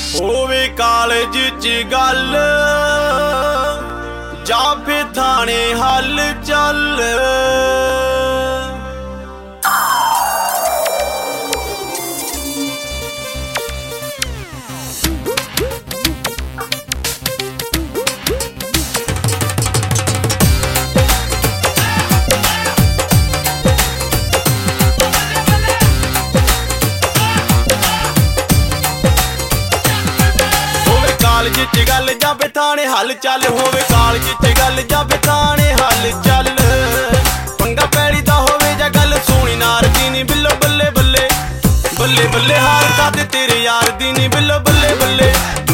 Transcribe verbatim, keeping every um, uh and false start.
होवे कालेज च गल जा फिर थाने हल चल। कालेज च गल जावे थाने हल चल, होवे कालेज च गल जावे थाने हल चल। पंगा पैड़ी दा होवे जा गल सोनी नार दी नी बिल्लो बल्ले बल्ले बल्ले बल्ले हार का ते तेरे यार दी नी बिल्लो बल्ले बल्ले।